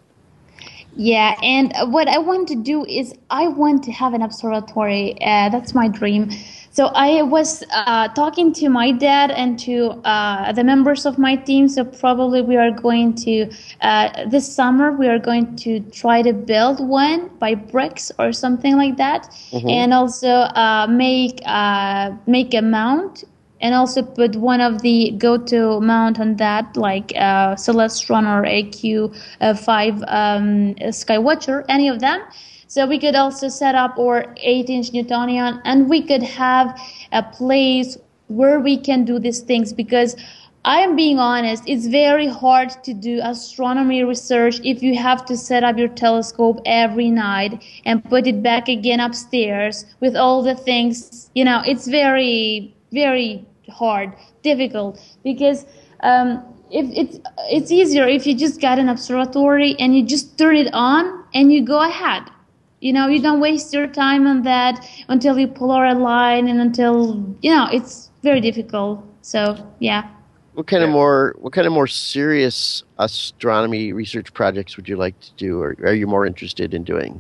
Yeah, and what I want to do is I want to have an observatory. Uh, that's my dream. So I was uh, talking to my dad and to uh, the members of my team. So probably we are going to, uh, this summer, we are going to try to build one by bricks or something like that. Mm-hmm. And also uh, make uh, make a mount, and also put one of the go-to mount on that, like uh, Celestron or A Q five um, Skywatcher, any of them. So we could also set up our eight-inch Newtonian, and we could have a place where we can do these things, because I am being honest, it's very hard to do astronomy research if you have to set up your telescope every night and put it back again upstairs with all the things. You know, it's very, very hard, difficult, because um, if it's it's easier if you just got an observatory and you just turn it on and you go ahead. You know, you don't waste your time on that until you polar align and until, you know, it's very difficult. So, yeah. What kind of more what kind of more serious astronomy research projects would you like to do, or are you more interested in doing?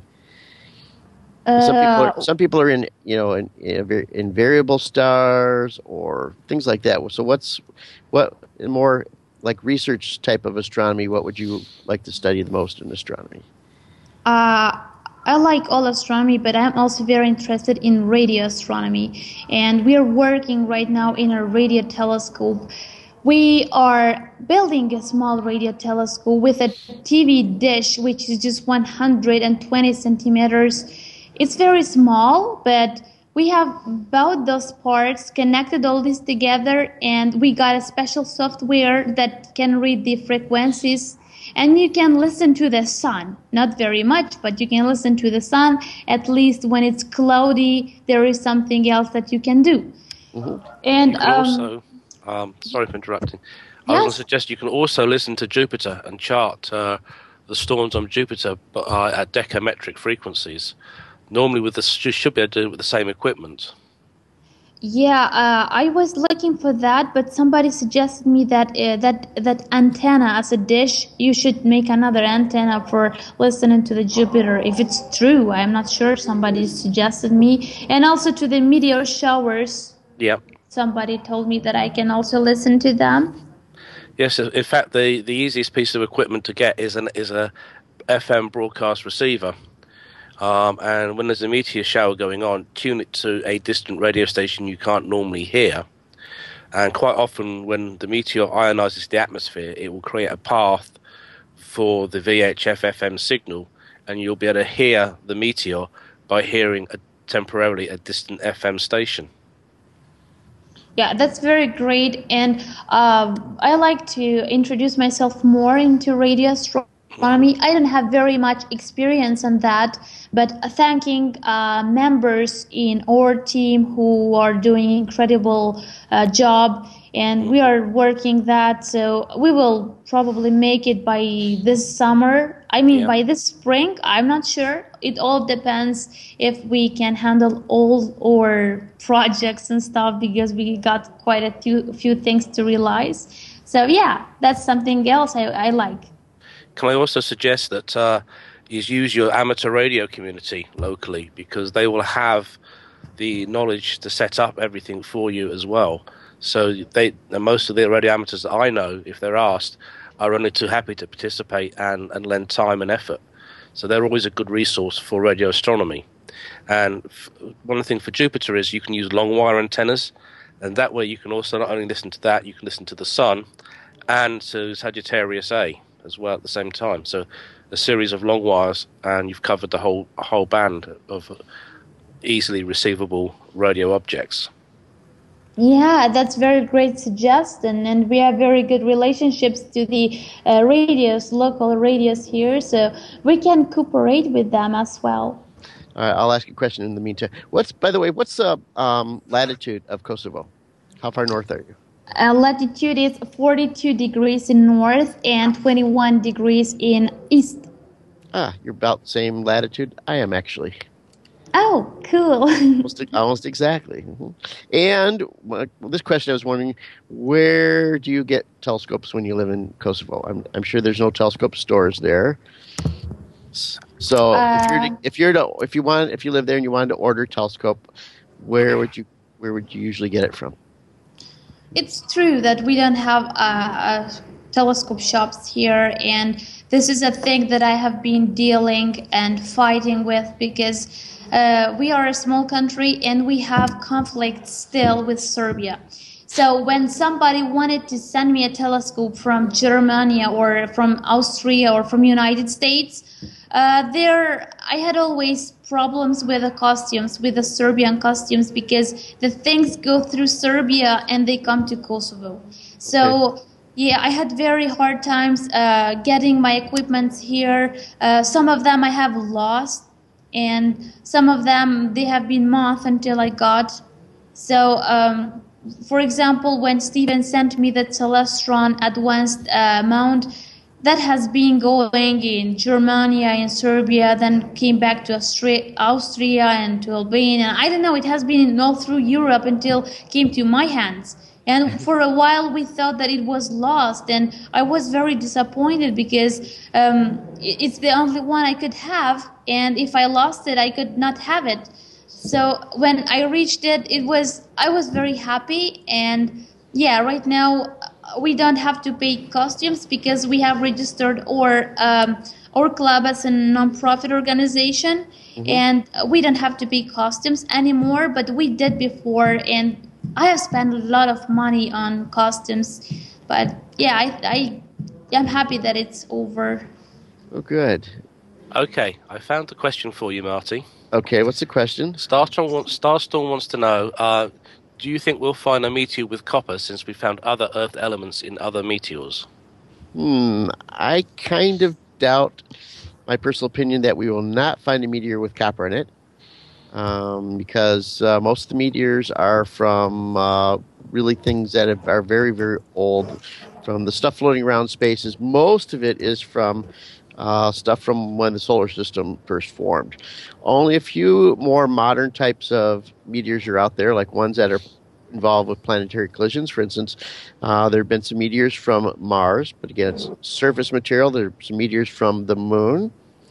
Uh, some people are, some people are in, you know, in, in, in variable stars or things like that. So what's what more like research type of astronomy? What would you like to study the most in astronomy? Uh, I like all astronomy, but I'm also very interested in radio astronomy. And we are working right now in a radio telescope, we are building a small radio telescope with a T V dish, which is just one hundred twenty centimeters. It's very small, but we have bought those parts, connected all this together, and we got a special software that can read the frequencies. And you can listen to the sun. Not very much, but you can listen to the sun. At least when it's cloudy, there is something else that you can do. Mm-hmm. And you can um, also, um, sorry for interrupting. I yes? was going to suggest you can also listen to Jupiter and chart uh, the storms on Jupiter but, uh, at decametric frequencies. Normally, with the you should be able to do it with the same equipment. Yeah, uh, I was looking for that, but somebody suggested me that uh, that that antenna as a dish. You should make another antenna for listening to the Jupiter. If it's true, I'm not sure. Somebody suggested me, and also to the meteor showers. Yeah. Somebody told me that I can also listen to them. Yes, in fact, the the easiest piece of equipment to get is an is a F M broadcast receiver. Um, and when there's a meteor shower going on, tune it to a distant radio station you can't normally hear. And quite often when the meteor ionizes the atmosphere, it will create a path for the V H F F M signal, and you'll be able to hear the meteor by hearing a, temporarily a distant F M station. Yeah, that's very great. And um, I like to introduce myself more into radio astronomy. I don't have very much experience on that, but thanking uh, members in our team who are doing incredible uh, job, and we are working that, so we will probably make it by this summer. I mean, yeah. by this spring, I'm not sure. It all depends if we can handle all our projects and stuff, because we got quite a few, few things to realize. So yeah, that's something else I, I like. Can I also suggest that uh, you use your amateur radio community locally, because they will have the knowledge to set up everything for you as well. So they, most of the radio amateurs that I know, if they're asked, are only too happy to participate and, and lend time and effort. So they're always a good resource for radio astronomy. And f- one thing for Jupiter is you can use long wire antennas, and that way you can also not only listen to that, you can listen to the Sun and to Sagittarius A as well at the same time. So a series of long wires, and you've covered the whole whole band of easily receivable radio objects. Yeah, that's very great suggestion, and we have very good relationships to the uh, radios, local radios here, so we can cooperate with them as well. All right, I'll ask you a question in the meantime. What's, by the way, what's the um, latitude of Kosovo? How far north are you? Uh, latitude is forty-two degrees in north and twenty-one degrees in east. Ah, you're about the same latitude I am, actually. Oh, cool. almost, almost exactly. Mm-hmm. And well, this question, I was wondering, where do you get telescopes when you live in Kosovo? I'm, I'm sure there's no telescope stores there. So uh, if you're to, if you're to, if you want if you live there and you wanted to order a telescope, where would you where would you usually get it from? It's true that we don't have uh, uh, telescope shops here, and this is a thing that I have been dealing and fighting with, because uh, we are a small country and we have conflict still with Serbia. So when somebody wanted to send me a telescope from Germany or from Austria or from United States, uh, there I had always problems with the costumes, with the Serbian costumes, because the things go through Serbia and they come to Kosovo. So okay. yeah, I had very hard times uh, getting my equipment here. Uh, some of them I have lost, and some of them they have been moth until I got. So. Um, For example, when Steven sent me the Celestron advanced uh, mount, that has been going in Germany and Serbia, then came back to Austria, Austria and to Albania. I don't know, it has been all through Europe until it came to my hands. And for a while we thought that it was lost, and I was very disappointed because um, it's the only one I could have, and if I lost it, I could not have it. So when I reached it, it was I was very happy, and yeah, right now we don't have to pay costumes because we have registered our um, our club as a non-profit organization, mm-hmm. and we don't have to pay costumes anymore. But we did before, and I have spent a lot of money on costumes. But yeah, I, I I'm happy that it's over. Oh, good. Okay, I found the question for you, Marty. Okay, what's the question? Starstorm wants, Starstorm wants to know, uh, do you think we'll find a meteor with copper since we found other Earth elements in other meteors? Hmm, I kind of doubt, my personal opinion, that we will not find a meteor with copper in it. Um, because uh, most of the meteors are from uh, really things that have, are very, very old. From the stuff floating around spaces, most of it is from uh, stuff from when the solar system first formed. Only a few more modern types of meteors are out there, like ones that are involved with planetary collisions. For instance, uh, there have been some meteors from Mars, but again, it's surface material. There are some meteors from the moon.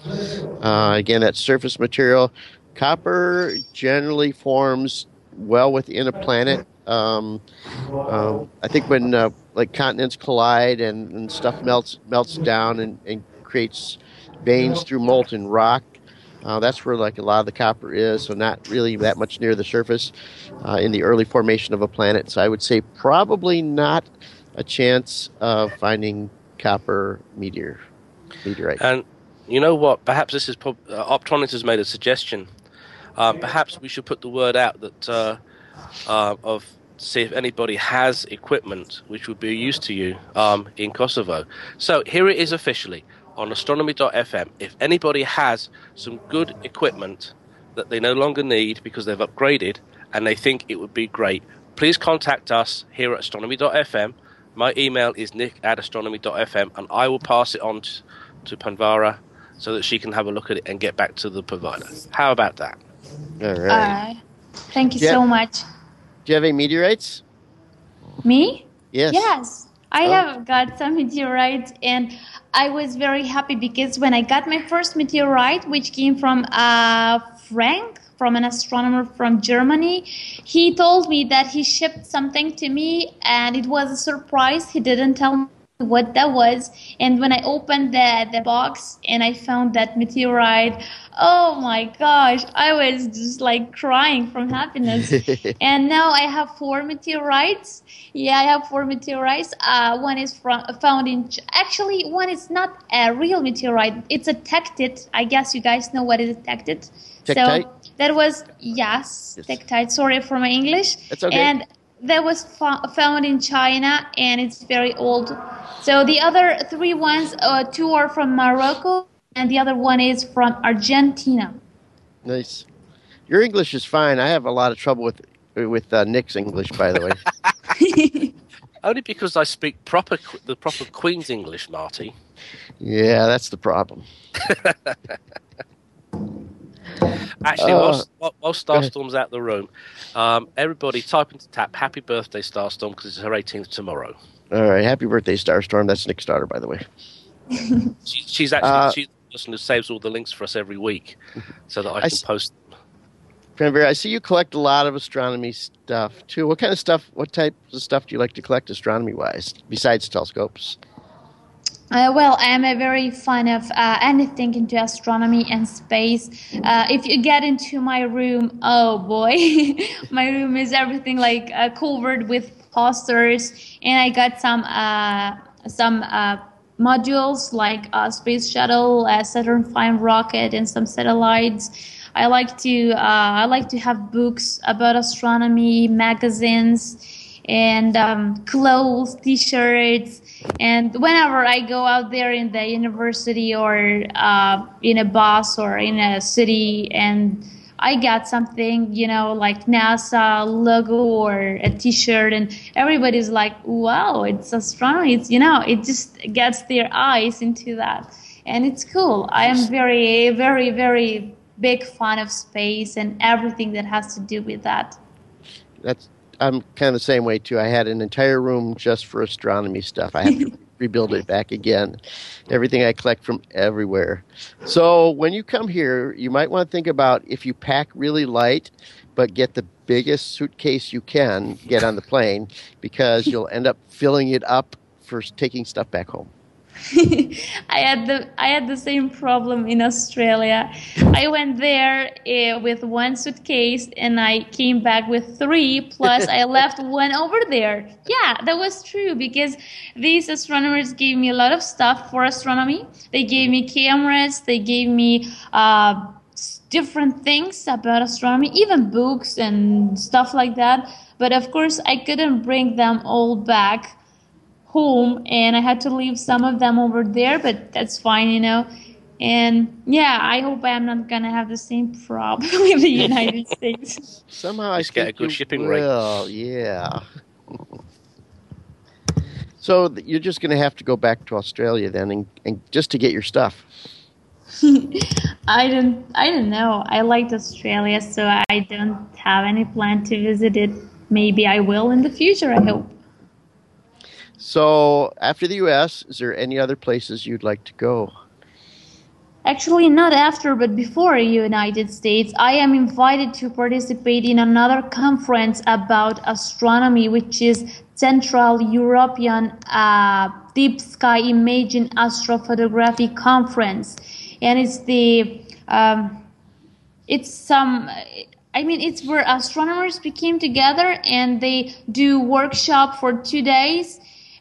Uh, again, that's surface material. Copper generally forms well within a planet. Um, uh, I think when uh, like continents collide and, and stuff melts melts down and, and creates veins through molten rock, uh, that's where like a lot of the copper is. So not really that much near the surface uh, in the early formation of a planet. So I would say probably not a chance of finding copper meteor meteorite. And you know what? Perhaps this is prob- uh, Optronics has made a suggestion. Um, perhaps we should put the word out that uh, uh, of see if anybody has equipment which would be used to you um, in Kosovo. So here it is officially on astronomy dot f m. If anybody has some good equipment that they no longer need because they've upgraded and they think it would be great, please contact us here at astronomy dot f m. My email is nick at astronomy dot f m, and I will pass it on to, to Panvara so that she can have a look at it and get back to the provider. How about that? All right. Uh, thank you Yeah. so much. Do you have any meteorites? Me? Yes. Yes. I Oh. have got some meteorites, and I was very happy because when I got my first meteorite, which came from uh, Frank, from an astronomer from Germany, he told me that he shipped something to me, and it was a surprise. He didn't tell me what that was. And when I opened the, the box and I found that meteorite, oh my gosh, I was just like crying from happiness. And now I have four meteorites. Yeah, I have four meteorites. Uh, one is from, found in, actually, one is not a real meteorite. It's a tektite. I guess you guys know what is a tektite. Tektite? So that was, yes, Yes. tektite. Sorry for my English. That's okay. And that was fo- found in China, and it's very old. So the other three ones, uh, two are from Morocco, and the other one is from Argentina. Nice. Your English is fine. I have a lot of trouble with with uh, Nick's English, by the way. Only because I speak proper the proper Queen's English, Marty. Yeah, that's the problem. Actually, Uh, whilst, while, while Starstorm's out the room, um, everybody type into tap "Happy Birthday, Starstorm" because it's her eighteenth tomorrow. All right. Happy birthday, Starstorm. That's Nick's daughter, by the way. She, she's actually Uh, she's the person who saves all the links for us every week, so that I I can s- post. Cranberry, I see you collect a lot of astronomy stuff, too. What kind of stuff, what type of stuff do you like to collect astronomy-wise, besides telescopes? Uh, well, I am a very fan of uh, anything into astronomy and space. Uh, if you get into my room, oh boy, my room is everything like uh, covered with posters, and I got some uh, some uh, modules like a space shuttle, a Saturn five rocket, and some satellites. I like to uh, I like to have books about astronomy, magazines, and um, clothes, T-shirts. And whenever I go out there in the university or uh, in a bus or in a city, and I got something, you know, like NASA logo or a T-shirt, and everybody's like, "Wow, it's astronomy!" It's, you know, it just gets their eyes into that, and it's cool. I am very, very, very big fan of space and everything that has to do with that. That's I'm kind of the same way, too. I had an entire room just for astronomy stuff. I have to rebuild it back again. Everything I collect from everywhere. So when you come here, you might want to think about if you pack really light, but get the biggest suitcase you can get on the plane, because you'll end up filling it up for taking stuff back home. I had the I had the same problem in Australia. I went there uh, with one suitcase and I came back with three. Plus, I left one over there. Yeah, that was true because these astronomers gave me a lot of stuff for astronomy. They gave me cameras. They gave me uh, different things about astronomy, even books and stuff like that. But of course, I couldn't bring them all back home, and I had to leave some of them over there, but that's fine, you know. And yeah, I hope I'm not gonna have the same problem with the United States. Somehow I Just get a good shipping rate. Well, yeah. So th- you're just gonna have to go back to Australia then, and, and just to get your stuff. I don't, I don't know. I liked Australia, so I don't have any plan to visit it. Maybe I will in the future, I hope. So after the U S, is there any other places you'd like to go? Actually, not after, but before United States, I am invited to participate in another conference about astronomy, which is Central European uh, Deep Sky Imaging Astrophotography Conference, and it's the um, it's some. I mean, it's where astronomers became together and they do workshop for two days.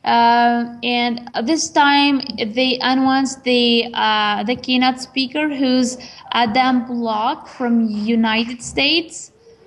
Uh, and this time they announced the uh, the keynote speaker, who's Adam Block from United States.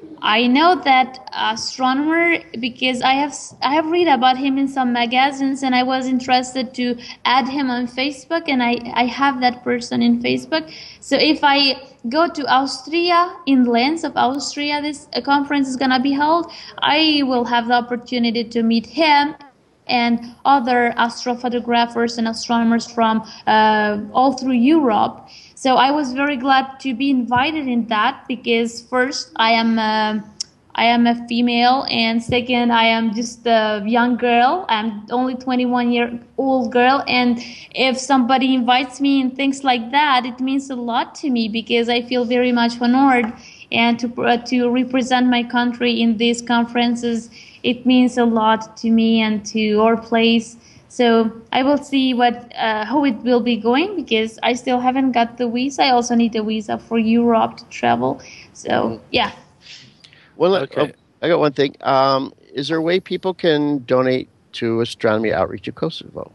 I know that astronomer because I have I have read about him in some magazines, and I was interested to add him on Facebook, and I, I have that person in Facebook. So if I go to Austria, in Linz of Austria, this uh, conference is gonna be held, I will have the opportunity to meet him and other astrophotographers and astronomers from uh, all through Europe. So I was very glad to be invited in that because first I am a, I am a female, and second I am just a young girl. I'm only twenty-one year old girl, and if somebody invites me and things like that, it means a lot to me because I feel very much honored, and to uh, to represent my country in these conferences, it means a lot to me and to our place. So I will see what uh, how it will be going because I still haven't got the visa. I also need a visa for Europe to travel. So yeah. Well, Okay. oh, I got one thing. Um, is there a way people can donate to Astronomy Outreach of Kosovo?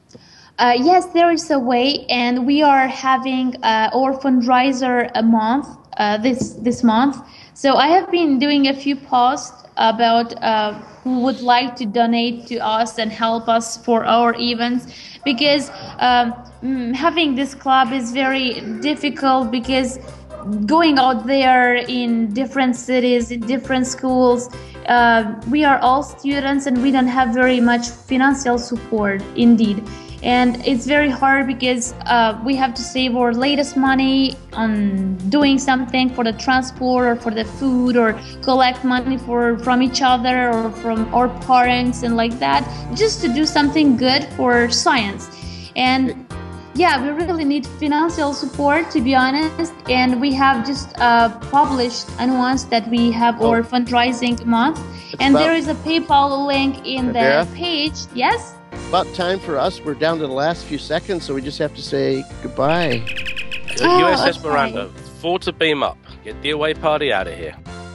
Uh, yes, there is a way, and we are having uh, our fundraiser a month uh, this this month. So I have been doing a few posts about uh, who would like to donate to us and help us for our events, because um, having this club is very difficult because going out there in different cities, in different schools, uh, we are all students and we don't have very much financial support indeed. And it's very hard because uh, we have to save our latest money on doing something for the transport or for the food, or collect money for from each other or from our parents and like that, just to do something good for science. And yeah, we really need financial support, to be honest. And we have just uh, published announced that we have Oh. our fundraising month. It's And about- there is a PayPal link in the Vera? page. Yes? About time for us. We're down to the last few seconds, so we just have to say goodbye. Oh, U S S okay. Miranda, four to beam up. Get the away party out of here.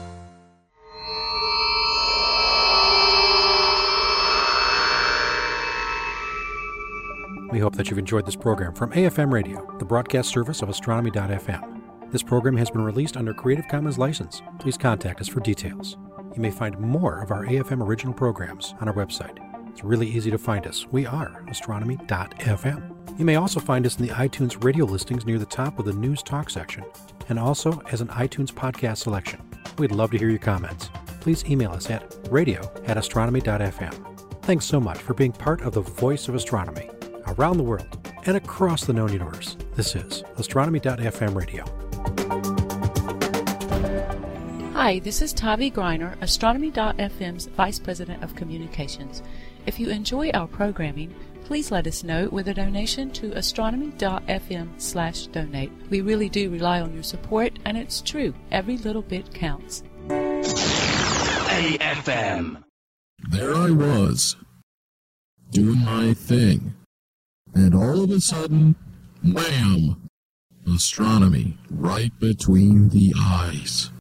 We hope that you've enjoyed this program from A F M Radio, the broadcast service of astronomy dot f m. This program has been released under Creative Commons license. Please contact us for details. You may find more of our A F M original programs on our website. It's really easy to find us. We are astronomy dot f m. You may also find us in the iTunes radio listings near the top of the News Talk section, and also as an iTunes podcast selection. We'd love to hear your comments. Please email us at radio at astronomy dot f m. Thanks so much for being part of the voice of astronomy around the world and across the known universe. This is astronomy dot f m radio. Hi, this is Tavi Greiner, astronomy dot f m's Vice President of Communications. If you enjoy our programming, please let us know with a donation to astronomy dot f m slash donate. We really do rely on your support, and it's true, every little bit counts. A F M. There I was, doing my thing, and all of a sudden, wham! Astronomy right between the eyes.